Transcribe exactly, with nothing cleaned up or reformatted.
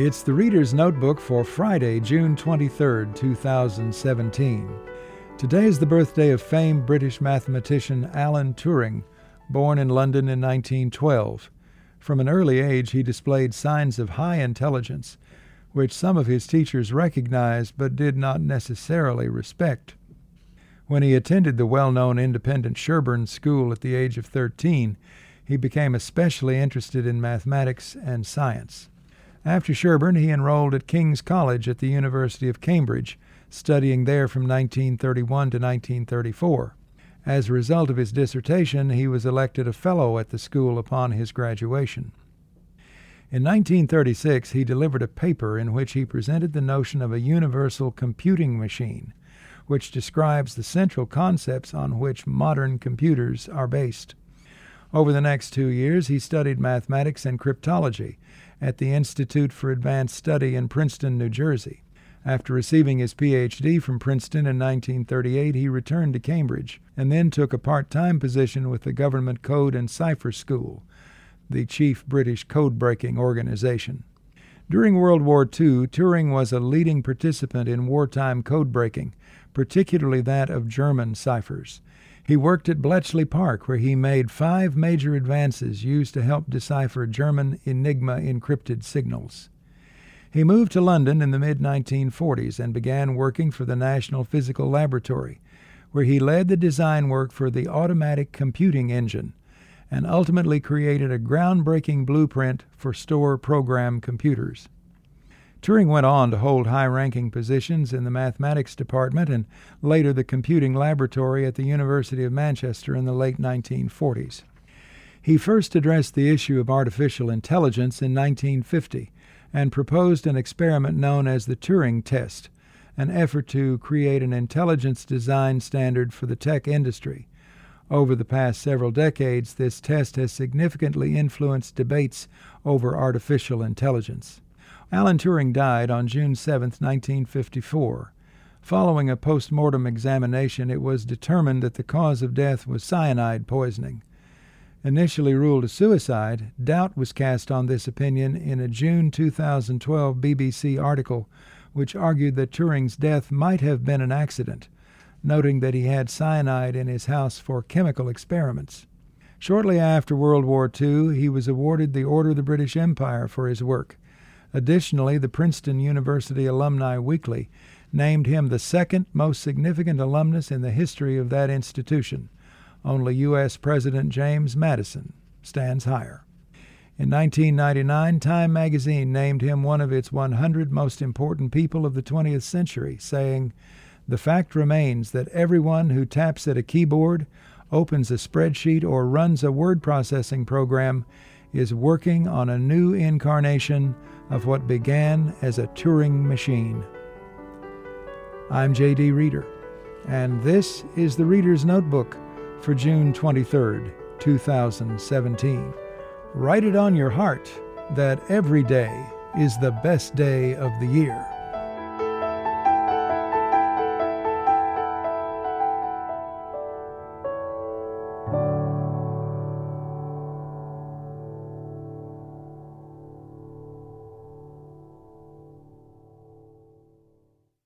It's the Reader's Notebook for Friday, June twenty-third, two thousand seventeen. Today is the birthday of famed British mathematician Alan Turing, born in London in nineteen twelve. From an early age, he displayed signs of high intelligence, which some of his teachers recognized but did not necessarily respect. When he attended the well-known independent Sherborne School at the age of thirteen, he became especially interested in mathematics and science. After Sherborne, he enrolled at King's College at the University of Cambridge, studying there from nineteen thirty-one to nineteen thirty-four. As a result of his dissertation, he was elected a fellow at the school upon his graduation. In nineteen thirty-six, he delivered a paper in which he presented the notion of a universal computing machine, which describes the central concepts on which modern computers are based. Over the next two years, he studied mathematics and cryptology at the Institute for Advanced Study in Princeton, New Jersey. After receiving his P H D from Princeton in nineteen thirty-eight, he returned to Cambridge and then took a part-time position with the Government Code and Cipher School, the chief British code-breaking organization. During World War Two, Turing was a leading participant in wartime code-breaking, particularly that of German ciphers. He worked at Bletchley Park, where he made five major advances used to help decipher German Enigma encrypted signals. He moved to London in the mid nineteen forties and began working for the National Physical Laboratory, where he led the design work for the automatic computing engine and ultimately created a groundbreaking blueprint for store program computers. Turing went on to hold high-ranking positions in the mathematics department and later the computing laboratory at the University of Manchester in the late nineteen forties. He first addressed the issue of artificial intelligence in nineteen fifty and proposed an experiment known as the Turing test, an effort to create an intelligence design standard for the tech industry. Over the past several decades, this test has significantly influenced debates over artificial intelligence. Alan Turing died on June seventh, nineteen fifty-four. Following a post-mortem examination, it was determined that the cause of death was cyanide poisoning. Initially ruled a suicide, doubt was cast on this opinion in a June two thousand twelve B B C article which argued that Turing's death might have been an accident, noting that he had cyanide in his house for chemical experiments. Shortly after World War Two, he was awarded the Order of the British Empire for his work. Additionally, the Princeton University Alumni Weekly named him the second most significant alumnus in the history of that institution. Only U S President James Madison stands higher. In nineteen ninety-nine, Time magazine named him one of its one hundred most important people of the twentieth century, saying, "The fact remains that everyone who taps at a keyboard, opens a spreadsheet, or runs a word processing program is working on a new incarnation of what began as a Turing machine." I'm J D Reader, and this is the Reader's Notebook for June twenty-third, two thousand seventeen. Write it on your heart that every day is the best day of the year.